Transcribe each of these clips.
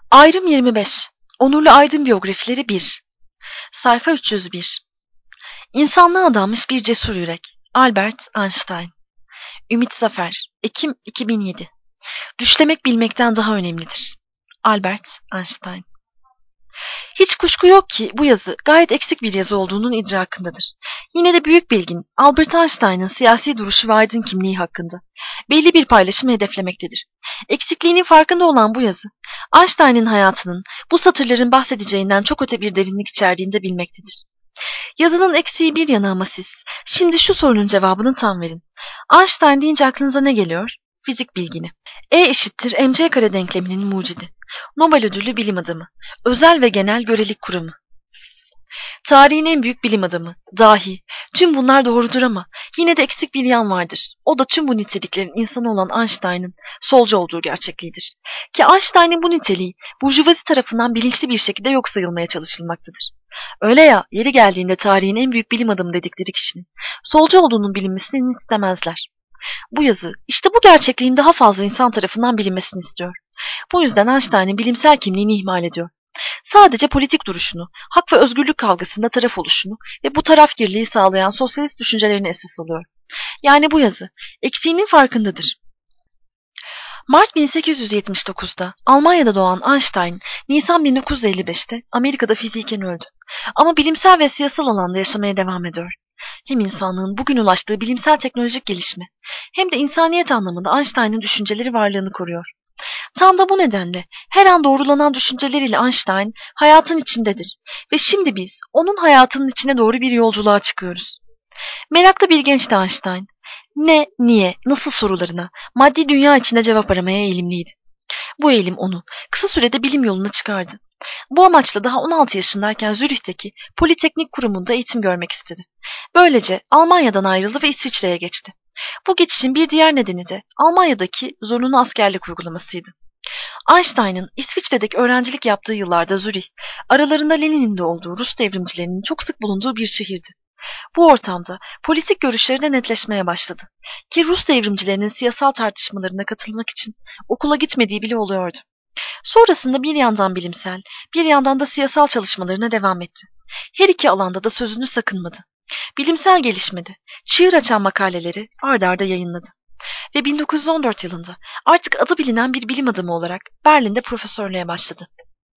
Ayrım 25. Onurlu Aydın biyografileri 1. Sayfa 301. İnsanlığa adanmış bir cesur yürek. Albert Einstein. Ümit Zafer. Ekim 2007. Düşlemek bilmekten daha önemlidir. Albert Einstein. Hiç kuşku yok ki bu yazı gayet eksik bir yazı olduğunun idrakındadır. Yine de büyük bilgin Albert Einstein'ın siyasi duruşu ve aydın kimliği hakkında belli bir paylaşımı hedeflemektedir. Eksikliğinin farkında olan bu yazı, Einstein'ın hayatının bu satırların bahsedeceğinden çok öte bir derinlik içerdiğini de bilmektedir. Yazının eksiği bir yana ama siz, şimdi şu sorunun cevabını tam verin. Einstein deyince aklınıza ne geliyor? Fizik bilgini. E = mc² denkleminin mucidi. Nobel ödüllü bilim adamı. Özel ve genel görelik kuramı. Tarihin en büyük bilim adamı, dahi. Tüm bunlar doğrudur ama yine de eksik bir yan vardır. O da tüm bu niteliklerin insanı olan Einstein'ın solcu olduğu gerçekliğidir. Ki Einstein'ın bu niteliği burjuvazi tarafından bilinçli bir şekilde yok sayılmaya çalışılmaktadır. Öyle ya, yeri geldiğinde tarihin en büyük bilim adamı dedikleri kişinin solcu olduğunun bilinmesini istemezler. Bu yazı işte bu gerçekliğin daha fazla insan tarafından bilinmesini istiyor. Bu yüzden Einstein'ın bilimsel kimliğini ihmal ediyor. Sadece politik duruşunu, hak ve özgürlük kavgasında taraf oluşunu ve bu tarafgirliği sağlayan sosyalist düşüncelerini esas alıyor. Yani bu yazı eksiğinin farkındadır. Mart 1879'da Almanya'da doğan Einstein, Nisan 1955'te Amerika'da fiziken öldü. Ama bilimsel ve siyasal alanda yaşamaya devam ediyor. Hem insanlığın bugün ulaştığı bilimsel teknolojik gelişme, hem de insaniyet anlamında Einstein'ın düşünceleri varlığını koruyor. Tam da bu nedenle her an doğrulanan düşünceleriyle Einstein hayatın içindedir ve şimdi biz onun hayatının içine doğru bir yolculuğa çıkıyoruz. Meraklı bir gençti Einstein. Ne, niye, nasıl sorularına maddi dünya içinde cevap aramaya eğilimliydi. Bu eğilim onu kısa sürede bilim yoluna çıkardı. Bu amaçla daha 16 yaşındayken Zürih'teki Politeknik Kurumu'nda eğitim görmek istedi. Böylece Almanya'dan ayrıldı ve İsviçre'ye geçti. Bu geçişin bir diğer nedeni de Almanya'daki zorunlu askerlik uygulamasıydı. Einstein'ın İsviçre'deki öğrencilik yaptığı yıllarda Zürih, aralarında Lenin'in de olduğu Rus devrimcilerinin çok sık bulunduğu bir şehirdi. Bu ortamda politik görüşleri de netleşmeye başladı. Ki Rus devrimcilerinin siyasal tartışmalarına katılmak için okula gitmediği bile oluyordu. Sonrasında bir yandan bilimsel, bir yandan da siyasal çalışmalarına devam etti. Her iki alanda da sözünü sakınmadı. Bilimsel gelişmede çığır açan makaleleri ard arda yayınladı. Ve 1914 yılında artık adı bilinen bir bilim adamı olarak Berlin'de profesörlüğe başladı.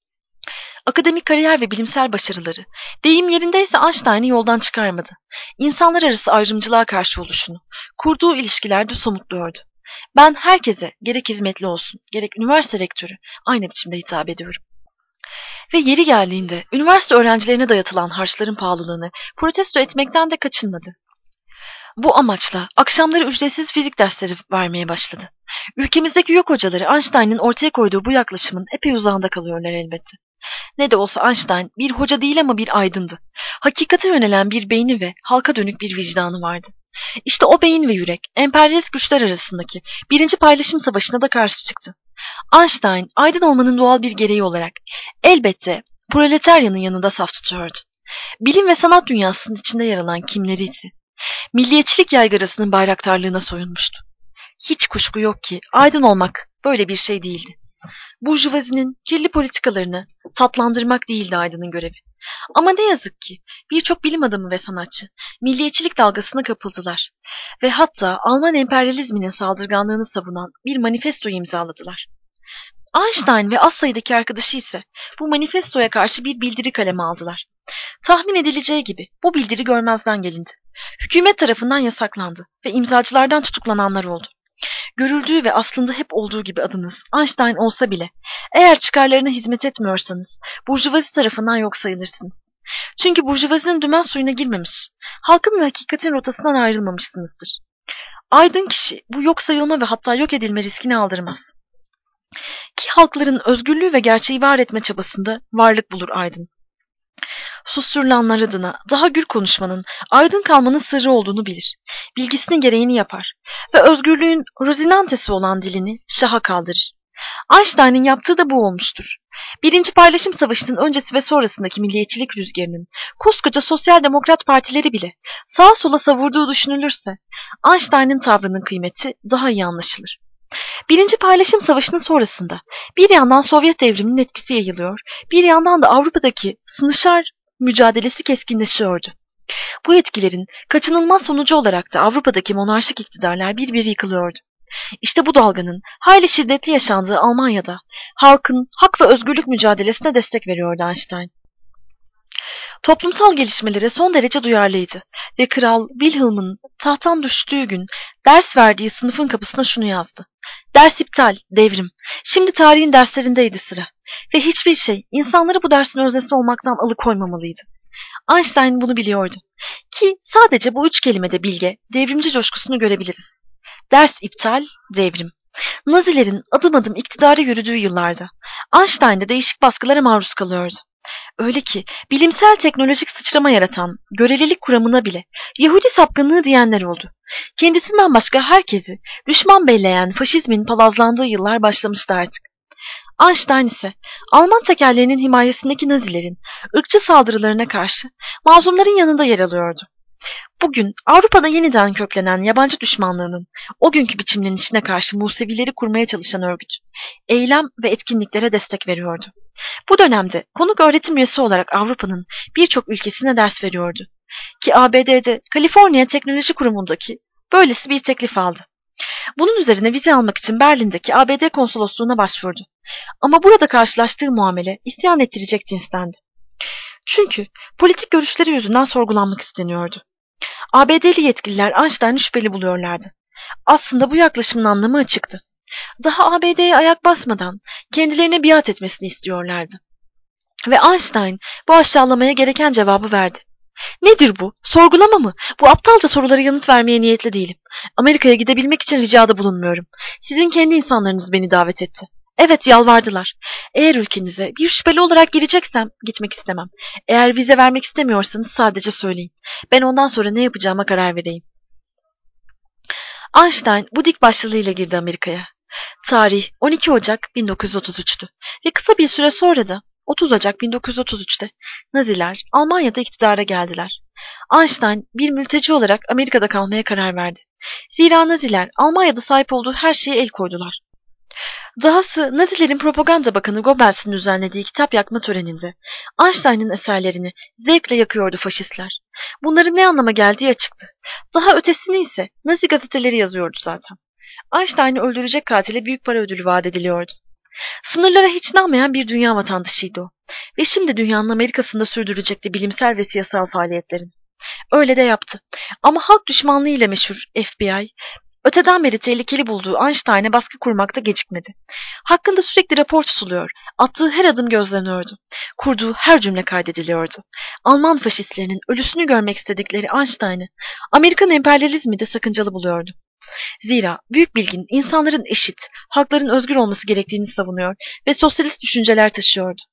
Akademik kariyer ve bilimsel başarıları, deyim yerindeyse Einstein'ı yoldan çıkarmadı. İnsanlar arası ayrımcılığa karşı oluşunu, kurduğu ilişkilerde somutluyordu. Ben herkese gerek hizmetli olsun, gerek üniversite rektörü aynı biçimde hitap ediyorum. Ve yeri geldiğinde üniversite öğrencilerine dayatılan harçların pahalılığını protesto etmekten de kaçınmadı. Bu amaçla akşamları ücretsiz fizik dersleri vermeye başladı. Ülkemizdeki yok hocaları Einstein'ın ortaya koyduğu bu yaklaşımın epey uzağında kalıyorlar elbette. Ne de olsa Einstein bir hoca değil ama bir aydındı. Hakikate yönelen bir beyni ve halka dönük bir vicdanı vardı. İşte o beyin ve yürek emperyalist güçler arasındaki birinci paylaşım savaşına da karşı çıktı. Einstein aydın olmanın doğal bir gereği olarak elbette proletaryanın yanında saf tutuyordu. Bilim ve sanat dünyasının içinde yer alan kimleri ise milliyetçilik yaygarasının bayraktarlığına soyunmuştu. Hiç kuşku yok ki aydın olmak böyle bir şey değildi. Burjuvazinin kirli politikalarını tatlandırmak değildi aydının görevi. Ama ne yazık ki birçok bilim adamı ve sanatçı milliyetçilik dalgasına kapıldılar ve hatta Alman emperyalizminin saldırganlığını savunan bir manifestoyu imzaladılar. Einstein ve az sayıdaki arkadaşı ise bu manifestoya karşı bir bildiri kaleme aldılar. Tahmin edileceği gibi bu bildiri görmezden gelindi. Hükümet tarafından yasaklandı ve imzacılardan tutuklananlar oldu. Görüldüğü ve aslında hep olduğu gibi adınız Einstein olsa bile eğer çıkarlarına hizmet etmiyorsanız burjuvazi tarafından yok sayılırsınız. Çünkü burjuvazinin dümen suyuna girmemiş, halkın ve hakikatin rotasından ayrılmamışsınızdır. Aydın kişi bu yok sayılma ve hatta yok edilme riskini aldırmaz. Ki halkların özgürlüğü ve gerçeği var etme çabasında varlık bulur aydın. Susturulanlar adına daha gür konuşmanın, aydın kalmanın sırrı olduğunu bilir. Bilgisinin gereğini yapar ve özgürlüğün rozinantesi olan dilini şaha kaldırır. Einstein'ın yaptığı da bu olmuştur. Birinci Paylaşım Savaşı'nın öncesi ve sonrasındaki milliyetçilik rüzgarının koskoca sosyal demokrat partileri bile sağa sola savurduğu düşünülürse Einstein'ın tavrının kıymeti daha iyi anlaşılır. Birinci Paylaşım Savaşı'nın sonrasında bir yandan Sovyet devriminin etkisi yayılıyor, bir yandan da Avrupa'daki sınışar mücadelesi keskinleşiyordu. Bu etkilerin kaçınılmaz sonucu olarak da Avrupa'daki monarşik iktidarlar bir bir yıkılıyordu. İşte bu dalganın hayli şiddetli yaşandığı Almanya'da halkın hak ve özgürlük mücadelesine destek veriyordu Einstein. Toplumsal gelişmelere son derece duyarlıydı ve Kral Wilhelm'ın tahttan düştüğü gün ders verdiği sınıfın kapısına şunu yazdı: "Ders iptal, devrim. Şimdi tarihin derslerindeydi sıra ve hiçbir şey insanları bu dersin öznesi olmaktan alıkoymamalıydı." Einstein bunu biliyordu ki sadece bu üç kelimede bilge, devrimci coşkusunu görebiliriz. Ders iptal, devrim. Nazilerin adım adım iktidara yürüdüğü yıllarda Einstein de değişik baskılara maruz kalıyordu. Öyle ki bilimsel teknolojik sıçrama yaratan görelilik kuramına bile Yahudi sapkınlığı diyenler oldu. Kendisinden başka herkesi düşman belleyen faşizmin palazlandığı yıllar başlamıştı artık. Einstein ise Alman tekerlerinin himayesindeki Nazilerin ırkçı saldırılarına karşı mazlumların yanında yer alıyordu. Bugün Avrupa'da yeniden köklenen yabancı düşmanlığının o günkü biçimlenişine karşı Musevileri kurmaya çalışan örgüt, eylem ve etkinliklere destek veriyordu. Bu dönemde konuk öğretim üyesi olarak Avrupa'nın birçok ülkesine ders veriyordu. Ki ABD'de Kaliforniya Teknoloji Kurumu'ndaki böylesi bir teklif aldı. Bunun üzerine vize almak için Berlin'deki ABD konsolosluğuna başvurdu. Ama burada karşılaştığı muamele isyan ettirecek cinstendi. Çünkü politik görüşleri yüzünden sorgulanmak isteniyordu. ABD'li yetkililer Einstein'ı şüpheli buluyorlardı. Aslında bu yaklaşımın anlamı açıktı. Daha ABD'ye ayak basmadan kendilerine biat etmesini istiyorlardı. Ve Einstein bu aşağılamaya gereken cevabı verdi. "Nedir bu? Sorgulama mı? Bu aptalca sorulara yanıt vermeye niyetli değilim. Amerika'ya gidebilmek için ricada bulunmuyorum. Sizin kendi insanlarınız beni davet etti. Evet, yalvardılar. Eğer ülkenize bir şüpheli olarak gireceksem gitmek istemem. Eğer vize vermek istemiyorsanız sadece söyleyin. Ben ondan sonra ne yapacağıma karar vereyim." Einstein bu dik başlılığıyla girdi Amerika'ya. Tarih 12 Ocak 1933'tü ve kısa bir süre sonra da 30 Ocak 1933'te Naziler Almanya'da iktidara geldiler. Einstein bir mülteci olarak Amerika'da kalmaya karar verdi. Zira Naziler Almanya'da sahip olduğu her şeye el koydular. Dahası Nazilerin propaganda bakanı Goebbels'in düzenlediği kitap yakma töreninde Einstein'ın eserlerini zevkle yakıyordu faşistler. Bunların ne anlama geldiği açıktı. Daha ötesini ise Nazi gazeteleri yazıyordu zaten. Einstein'ı öldürecek katile büyük para ödülü vaat ediliyordu. Sınırlara hiç inanmayan bir dünya vatandaşıydı o. Ve şimdi dünyanın Amerika'sında sürdürecekti bilimsel ve siyasal faaliyetlerini. Öyle de yaptı. Ama halk düşmanlığı ile meşhur FBI, öteden beri tehlikeli bulduğu Einstein'e baskı kurmakta gecikmedi. Hakkında sürekli rapor tutuluyor, attığı her adım gözleniyordu. Kurduğu her cümle kaydediliyordu. Alman faşistlerinin ölüsünü görmek istedikleri Einstein'ı Amerikan emperyalizmi de sakıncalı buluyordu. Zira büyük bilgin insanların eşit, halkların özgür olması gerektiğini savunuyor ve sosyalist düşünceler taşıyordu.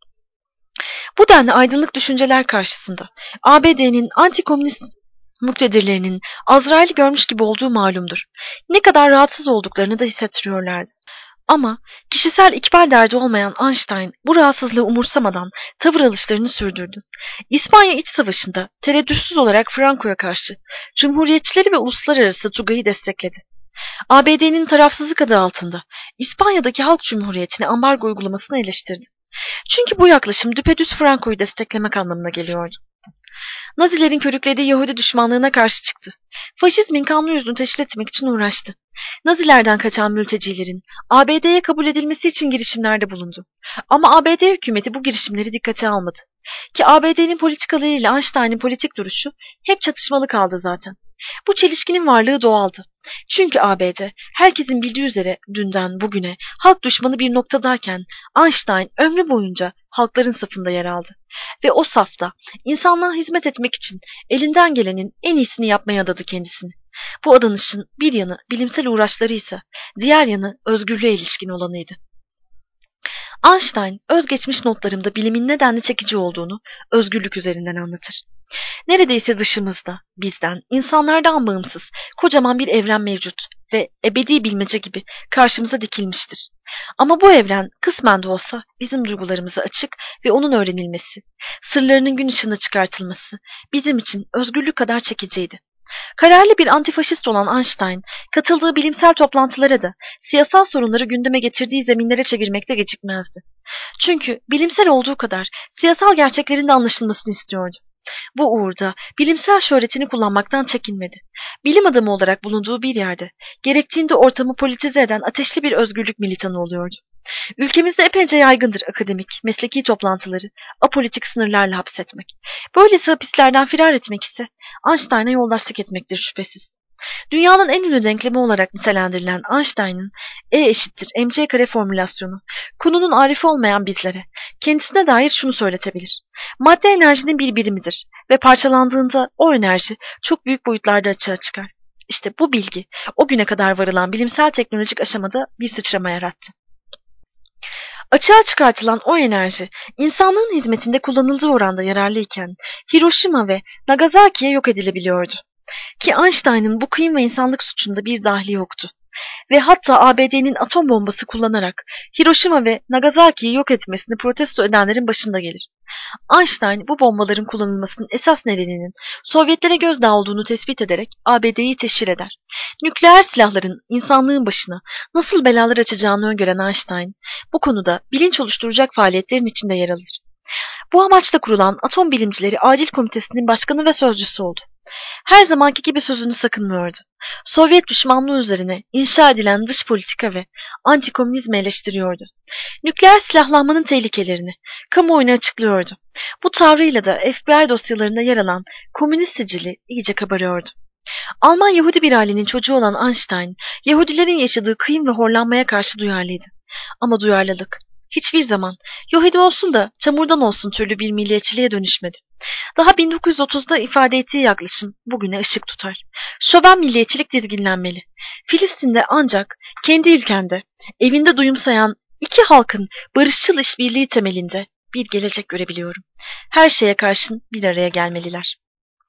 Bu denli aydınlık düşünceler karşısında ABD'nin antikomünist muktedirlerinin Azrail'i görmüş gibi olduğu malumdur. Ne kadar rahatsız olduklarını da hissettiriyorlardı. Ama kişisel ikbal derdi olmayan Einstein bu rahatsızlığı umursamadan tavır alışlarını sürdürdü. İspanya İç Savaşı'nda tereddütsüz olarak Franco'ya karşı Cumhuriyetçileri ve uluslararası Tugay'ı destekledi. ABD'nin tarafsızlık adı altında İspanya'daki Halk Cumhuriyeti'ne ambargo uygulamasını eleştirdi. Çünkü bu yaklaşım düpedüz Franco'yu desteklemek anlamına geliyordu. Nazilerin körüklediği Yahudi düşmanlığına karşı çıktı. Faşizmin kanlı yüzünü teşhir etmek için uğraştı. Nazilerden kaçan mültecilerin ABD'ye kabul edilmesi için girişimlerde bulundu. Ama ABD hükümeti bu girişimleri dikkate almadı. Ki ABD'nin politikalarıyla Einstein'ın politik duruşu hep çatışmalı kaldı zaten. Bu çelişkinin varlığı doğaldı. Çünkü ABD herkesin bildiği üzere dünden bugüne halk düşmanı bir noktadayken Einstein ömrü boyunca halkların safında yer aldı. Ve o safta insanlığa hizmet etmek için elinden gelenin en iyisini yapmaya adadı kendisini. Bu adanışın bir yanı bilimsel uğraşlarıysa diğer yanı özgürlüğe ilişkin olanıydı. Einstein özgeçmiş notlarımda bilimin nedenli çekici olduğunu özgürlük üzerinden anlatır. Neredeyse dışımızda, bizden, insanlardan bağımsız kocaman bir evren mevcut ve ebedi bilmece gibi karşımıza dikilmiştir. Ama bu evren kısmen de olsa bizim duygularımıza açık ve onun öğrenilmesi, sırlarının gün ışığına çıkartılması bizim için özgürlük kadar çekiciydi. Kararlı bir antifaşist olan Einstein, katıldığı bilimsel toplantılara da siyasal sorunları gündeme getirdiği zeminlere çevirmekte gecikmezdi. Çünkü bilimsel olduğu kadar siyasal gerçeklerin de anlaşılmasını istiyordu. Bu uğurda bilimsel şöhretini kullanmaktan çekinmedi. Bilim adamı olarak bulunduğu bir yerde, gerektiğinde ortamı politize eden ateşli bir özgürlük militanı oluyordu. Ülkemizde epeyce yaygındır akademik, mesleki toplantıları apolitik sınırlarla hapsetmek. Böylesi hapislerden firar etmek ise Einstein'a yoldaşlık etmektir şüphesiz. Dünyanın en ünlü denklemi olarak nitelendirilen Einstein'ın E eşittir mc kare formülasyonu, konunun arifi olmayan bizlere kendisine dair şunu söyletebilir. Madde enerjinin bir birimidir ve parçalandığında o enerji çok büyük boyutlarda açığa çıkar. İşte bu bilgi o güne kadar varılan bilimsel teknolojik aşamada bir sıçrama yarattı. Açığa çıkartılan o enerji, insanlığın hizmetinde kullanıldığı oranda yararlıyken Hiroşima ve Nagasaki'ye yok edilebiliyordu. Ki Einstein'ın bu kıyım ve insanlık suçunda bir dahli yoktu. Ve hatta ABD'nin atom bombası kullanarak Hiroşima ve Nagasaki'yi yok etmesini protesto edenlerin başında gelir. Einstein bu bombaların kullanılmasının esas nedeninin Sovyetlere gözdağı olduğunu tespit ederek ABD'yi teşhir eder. Nükleer silahların insanlığın başına nasıl belalar açacağını öngören Einstein, bu konuda bilinç oluşturacak faaliyetlerin içinde yer alır. Bu amaçla kurulan Atom Bilimcileri Acil Komitesi'nin başkanı ve sözcüsü oldu. Her zamanki gibi sözünü sakınmıyordu. Sovyet düşmanlığı üzerine inşa edilen dış politika ve antikomünizmi eleştiriyordu. Nükleer silahlanmanın tehlikelerini kamuoyuna açıklıyordu. Bu tavrıyla da FBI dosyalarında yer alan komünist sicili iyice kabarıyordu. Alman Yahudi bir ailenin çocuğu olan Einstein, Yahudilerin yaşadığı kıyım ve horlanmaya karşı duyarlıydı. Ama duyarlılık hiçbir zaman Yahudi olsun da çamurdan olsun türlü bir milliyetçiliğe dönüşmedi. Daha 1930'da ifade ettiği yaklaşım bugüne ışık tutar. Şöven milliyetçilik dizginlenmeli. Filistin'de ancak kendi ülkende, evinde duyumsayan iki halkın barışçıl işbirliği temelinde bir gelecek görebiliyorum. Her şeye karşın bir araya gelmeliler.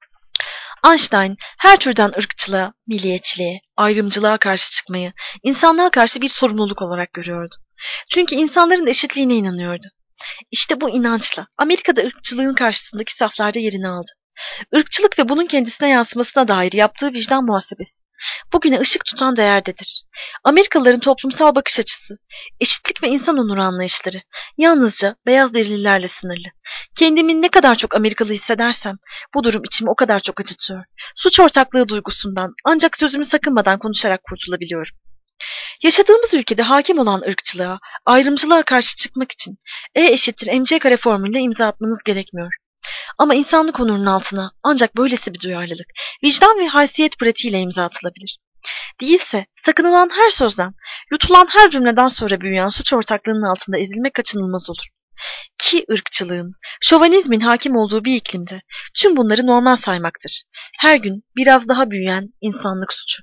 Einstein her türden ırkçılığa, milliyetçiliğe, ayrımcılığa karşı çıkmayı, insanlığa karşı bir sorumluluk olarak görüyordu. Çünkü insanların eşitliğine inanıyordu. İşte bu inançla Amerika'da ırkçılığın karşısındaki saflarda yerini aldı. Irkçılık ve bunun kendisine yansımasına dair yaptığı vicdan muhasebesi bugüne ışık tutan değerdedir. Amerikalıların toplumsal bakış açısı, eşitlik ve insan onuru anlayışları yalnızca beyaz derililerle sınırlı. Kendimi ne kadar çok Amerikalı hissedersem bu durum içimi o kadar çok acıtıyor. Suç ortaklığı duygusundan ancak sözümü sakınmadan konuşarak kurtulabiliyorum. Yaşadığımız ülkede hakim olan ırkçılığa, ayrımcılığa karşı çıkmak için E eşittir mc kare formülüne imza atmanız gerekmiyor. Ama insanlık onurunun altına ancak böylesi bir duyarlılık, vicdan ve haysiyet pratiğiyle imza atılabilir. Değilse sakınılan her sözden, yutulan her cümleden sonra büyüyen suç ortaklığının altında ezilmek kaçınılmaz olur. Ki ırkçılığın, şovanizmin hakim olduğu bir iklimde tüm bunları normal saymaktır. Her gün biraz daha büyüyen insanlık suçu.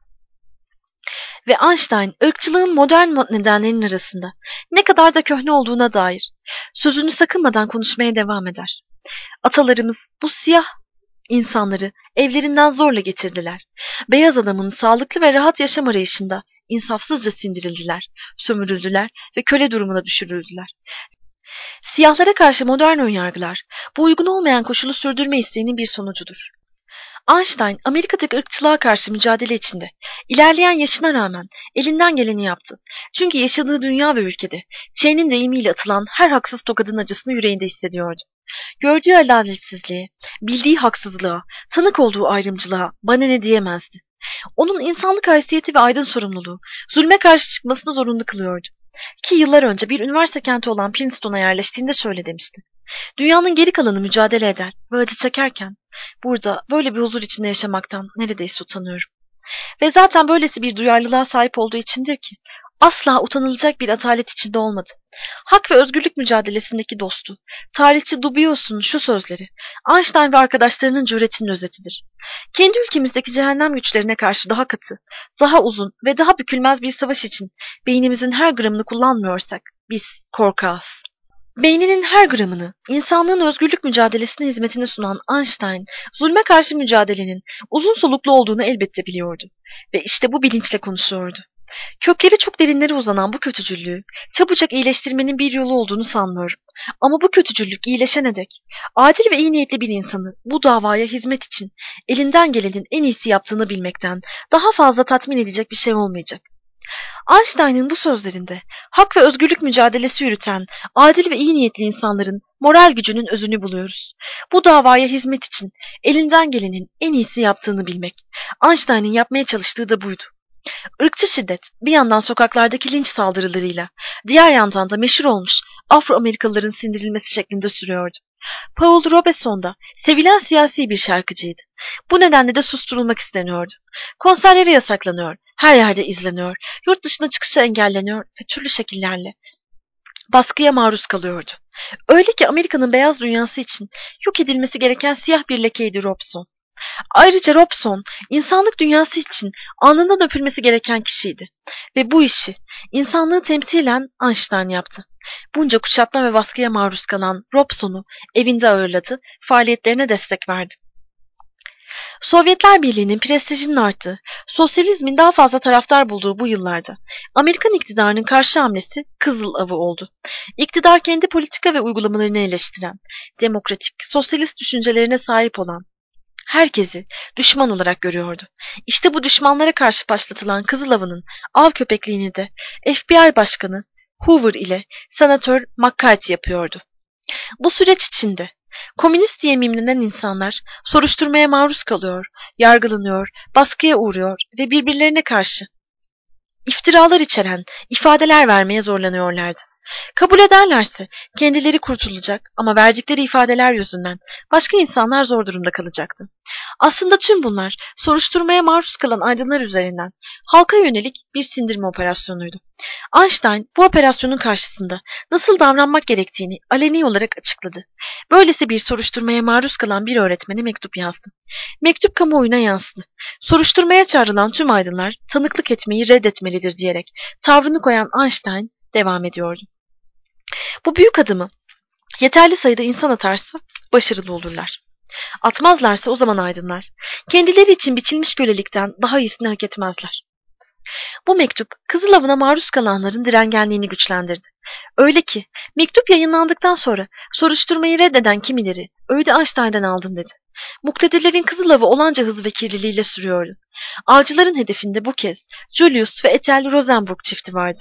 Ve Einstein, ırkçılığın modern nedenlerinin arasında ne kadar da köhne olduğuna dair sözünü sakınmadan konuşmaya devam eder. Atalarımız bu siyah insanları evlerinden zorla getirdiler. Beyaz adamın sağlıklı ve rahat yaşam arayışında insafsızca sindirildiler, sömürüldüler ve köle durumuna düşürüldüler. Siyahlara karşı modern önyargılar, bu uygun olmayan koşulu sürdürme isteğinin bir sonucudur. Einstein, Amerika'daki ırkçılığa karşı mücadele içinde, ilerleyen yaşına rağmen elinden geleni yaptı. Çünkü yaşadığı dünya ve ülkede, Çey'nin deyimiyle atılan her haksız tokadın acısını yüreğinde hissediyordu. Gördüğü adaletsizliğe, bildiği haksızlığa, tanık olduğu ayrımcılığa bana ne diyemezdi. Onun insanlık haysiyeti ve aydın sorumluluğu, zulme karşı çıkmasını zorunlu kılıyordu. Ki yıllar önce bir üniversite kenti olan Princeton'a yerleştiğinde şöyle demişti. Dünyanın geri kalanı mücadele eder ve acı çekerken, burada böyle bir huzur içinde yaşamaktan neredeyse utanıyorum. Ve zaten böylesi bir duyarlılığa sahip olduğu içindir ki, asla utanılacak bir atalet içinde olmadı. Hak ve özgürlük mücadelesindeki dostu, tarihçi Dubios'un şu sözleri, Einstein ve arkadaşlarının cüretinin özetidir. Kendi ülkemizdeki cehennem güçlerine karşı daha katı, daha uzun ve daha bükülmez bir savaş için beynimizin her gramını kullanmıyorsak, biz korkağız. Beyninin her gramını, insanlığın özgürlük mücadelesine hizmetine sunan Einstein, zulme karşı mücadelenin uzun soluklu olduğunu elbette biliyordu. Ve işte bu bilinçle konuşuyordu. Kökleri çok derinlere uzanan bu kötücüllüğü çabucak iyileştirmenin bir yolu olduğunu sanmıyorum. Ama bu kötücüllük iyileşene dek adil ve iyi niyetli bir insanı bu davaya hizmet için elinden gelenin en iyisi yaptığını bilmekten daha fazla tatmin edecek bir şey olmayacak. Einstein'ın bu sözlerinde hak ve özgürlük mücadelesi yürüten adil ve iyi niyetli insanların moral gücünün özünü buluyoruz. Bu davaya hizmet için elinden gelenin en iyisi yaptığını bilmek. Einstein'ın yapmaya çalıştığı da buydu. Irkçı şiddet bir yandan sokaklardaki linç saldırılarıyla, diğer yandan da meşhur olmuş Afro-Amerikalıların sindirilmesi şeklinde sürüyordu. Paul Robeson da sevilen siyasi bir şarkıcıydı. Bu nedenle de susturulmak isteniyordu. Konserleri yasaklanıyor, her yerde izleniyor, yurt dışına çıkışı engelleniyor ve türlü şekillerle baskıya maruz kalıyordu. Öyle ki Amerika'nın beyaz dünyası için yok edilmesi gereken siyah bir lekeydi Robeson. Ayrıca Robson, insanlık dünyası için alnından öpülmesi gereken kişiydi. Ve bu işi insanlığı temsilen Einstein yaptı. Bunca kuşatma ve baskıya maruz kalan Robson'u evinde ağırladı, faaliyetlerine destek verdi. Sovyetler Birliği'nin prestijinin arttığı, sosyalizmin daha fazla taraftar bulduğu bu yıllarda Amerikan iktidarının karşı hamlesi Kızıl Avı oldu. İktidar kendi politika ve uygulamalarını eleştiren, demokratik, sosyalist düşüncelerine sahip olan, herkesi düşman olarak görüyordu. İşte bu düşmanlara karşı başlatılan Kızıl Avı'nın av köpekliğini de FBI Başkanı Hoover ile Senatör McCarthy yapıyordu. Bu süreç içinde komünist diye mimlenen insanlar soruşturmaya maruz kalıyor, yargılanıyor, baskıya uğruyor ve birbirlerine karşı iftiralar içeren ifadeler vermeye zorlanıyorlardı. Kabul ederlerse kendileri kurtulacak ama verdikleri ifadeler yüzünden başka insanlar zor durumda kalacaktı. Aslında tüm bunlar soruşturmaya maruz kalan aydınlar üzerinden halka yönelik bir sindirme operasyonuydu. Einstein bu operasyonun karşısında nasıl davranmak gerektiğini aleni olarak açıkladı. Böylesi bir soruşturmaya maruz kalan bir öğretmene mektup yazdı. Mektup kamuoyuna yansıdı. Soruşturmaya çağrılan tüm aydınlar tanıklık etmeyi reddetmelidir diyerek tavrını koyan Einstein devam ediyordu. Bu büyük adımı yeterli sayıda insan atarsa başarılı olurlar. Atmazlarsa o zaman aydınlar kendileri için biçilmiş kölelikten daha iyisini hak etmezler. Bu mektup Kızıl Avı'na maruz kalanların direngenliğini güçlendirdi. Öyle ki mektup yayınlandıktan sonra soruşturmayı reddeden kimileri öyle Einstein'dan aldım dedi. Muktedirlerin Kızıl Avı olanca hız ve kirliliğiyle sürüyordu. Avcıların hedefinde bu kez Julius ve Ethel Rosenberg çifti vardı.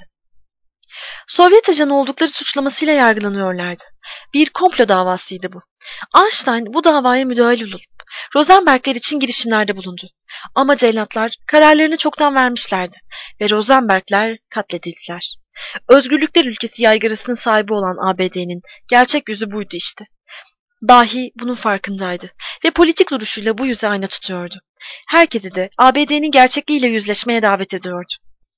Sovyet ajanı oldukları suçlamasıyla yargılanıyorlardı. Bir komplo davasıydı bu. Einstein bu davaya müdahil olup Rosenbergler için girişimlerde bulundu. Ama cellatlar kararlarını çoktan vermişlerdi ve Rosenbergler katledildiler. Özgürlükler ülkesi yaygarasının sahibi olan ABD'nin gerçek yüzü buydu işte. Dahi bunun farkındaydı ve politik duruşuyla bu yüzü ayna tutuyordu. Herkesi de ABD'nin gerçekliğiyle yüzleşmeye davet ediyordu.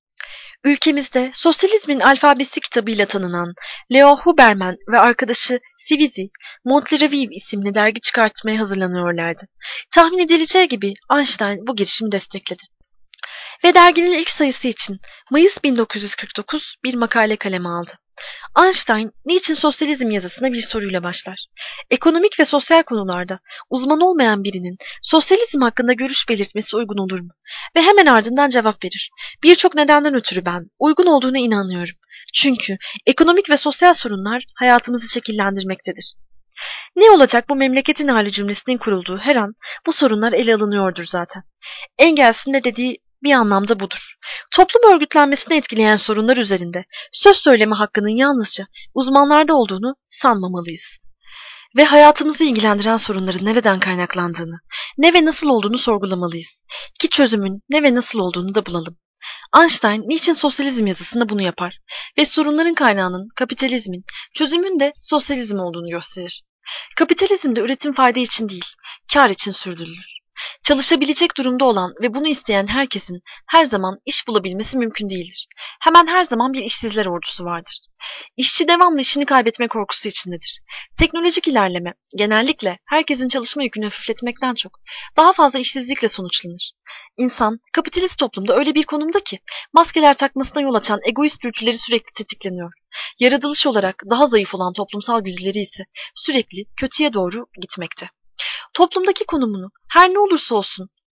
Ülkemizde sosyalizmin alfabesi kitabıyla tanınan Leo Huberman ve arkadaşı Sivizi, Montle Review isimli dergi çıkartmaya hazırlanıyorlardı. Tahmin edileceği gibi Einstein bu girişimi destekledi. Ve derginin ilk sayısı için Mayıs 1949 bir makale kaleme aldı. Einstein, niçin sosyalizm yazısına bir soruyla başlar. Ekonomik ve sosyal konularda uzman olmayan birinin sosyalizm hakkında görüş belirtmesi uygun olur mu? Ve hemen ardından cevap verir. Birçok nedenden ötürü ben uygun olduğuna inanıyorum. Çünkü ekonomik ve sosyal sorunlar hayatımızı şekillendirmektedir. Ne olacak bu memleketin hali cümlesinin kurulduğu her an bu sorunlar ele alınıyordur zaten. Engels'in de dediği bir anlamda budur. Toplum örgütlenmesini etkileyen sorunlar üzerinde söz söyleme hakkının yalnızca uzmanlarda olduğunu sanmamalıyız. Ve hayatımızı ilgilendiren sorunların nereden kaynaklandığını, ne ve nasıl olduğunu sorgulamalıyız. Ki çözümün ne ve nasıl olduğunu da bulalım. Einstein niçin sosyalizm yazısında bunu yapar ve sorunların kaynağının kapitalizmin, çözümün de sosyalizm olduğunu gösterir. Kapitalizmde üretim fayda için değil, kar için sürdürülür. Çalışabilecek durumda olan ve bunu isteyen herkesin her zaman iş bulabilmesi mümkün değildir. Hemen her zaman bir işsizler ordusu vardır. İşçi devamlı işini kaybetme korkusu içindedir. Teknolojik ilerleme genellikle herkesin çalışma yükünü hafifletmekten çok daha fazla işsizlikle sonuçlanır. İnsan kapitalist toplumda öyle bir konumda ki maskeler takmasına yol açan egoist dürtüleri sürekli tetikleniyor. Yaratılış olarak daha zayıf olan toplumsal güdüleri ise sürekli kötüye doğru gitmekte. Toplumdaki konumunu her ne olursa olsun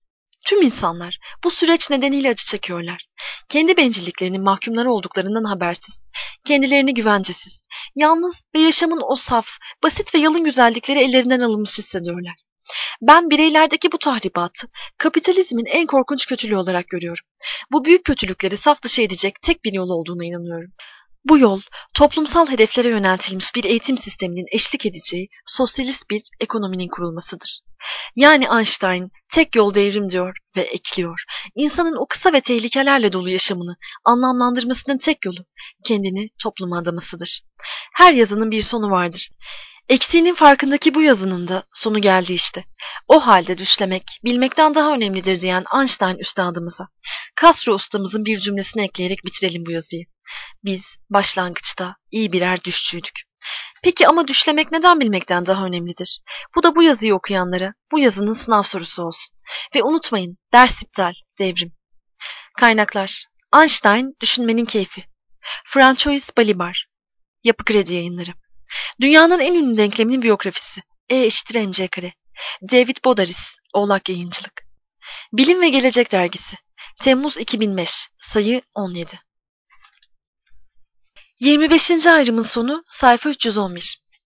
Tüm insanlar bu süreç nedeniyle acı çekiyorlar. Kendi bencilliklerinin mahkumları olduklarından habersiz, kendilerini güvencesiz, yalnız ve yaşamın o saf, basit ve yalın güzellikleri ellerinden alınmış hissediyorlar. Ben bireylerdeki bu tahribatı kapitalizmin en korkunç kötülüğü olarak görüyorum. Bu büyük kötülükleri saf dışı edecek tek bir yol olduğuna inanıyorum. Bu yol, toplumsal hedeflere yöneltilmiş bir eğitim sisteminin eşlik edeceği sosyalist bir ekonominin kurulmasıdır. Yani Einstein tek yol devrim diyor ve ekliyor. İnsanın o kısa ve tehlikelerle dolu yaşamını anlamlandırmasının tek yolu kendini topluma adamasıdır. Her yazının bir sonu vardır. Eksiğinin farkındaki bu yazının da sonu geldi işte. O halde düşlemek, bilmekten daha önemlidir diyen Einstein üstadımıza, Castro ustamızın bir cümlesini ekleyerek bitirelim bu yazıyı. Biz başlangıçta iyi birer düşçüydük. Peki ama düşlemek neden bilmekten daha önemlidir? Bu da bu yazıyı okuyanlara bu yazının sınav sorusu olsun. Ve unutmayın, ders iptal, devrim. Kaynaklar: Einstein, Düşünmenin Keyfi. François Balibar. Yapı Kredi Yayınları. Dünyanın en ünlü denkleminin biyografisi. E=mc². David Bodaris, Oğlak Yayıncılık. Bilim ve Gelecek Dergisi. Temmuz 2005, sayı 17. 25. ayrımın sonu, sayfa 311.